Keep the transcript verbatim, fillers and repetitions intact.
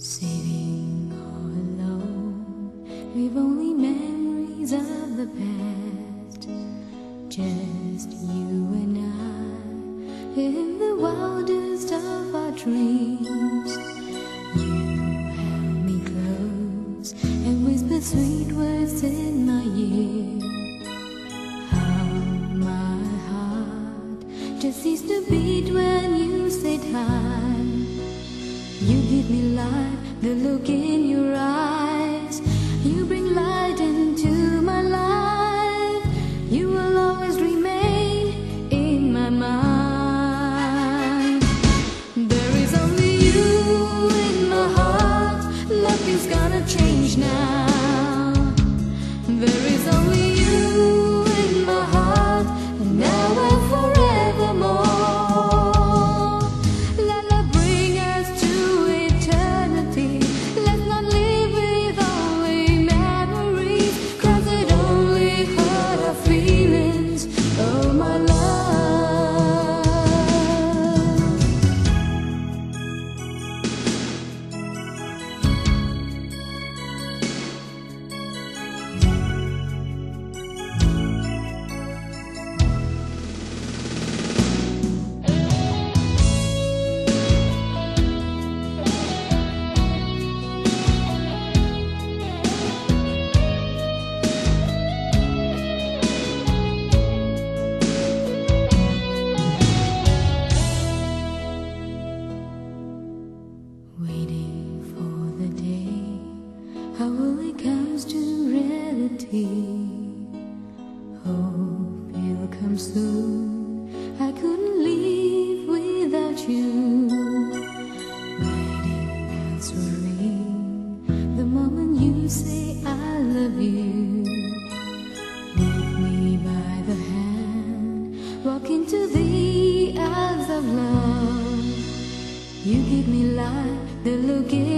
Sitting all alone with only memories of the past, just you and I in the wildest of our dreams. You held me close and whispered sweet words in my ear. How my heart just ceased to beat when you said hi. You give me life, the look in your eyes. You bring light into my life. You will always remain in my mind. There is only you in my heart. Nothing's gonna change now. There is only you in my heart, and now and forevermore. Waiting for the day, how will it comes to reality? Hope it'll come soon. I couldn't live without you. Wedding bells will ring the moment you say I love you. Lead me by the hand, walk into the arms of love. You give me life, the look in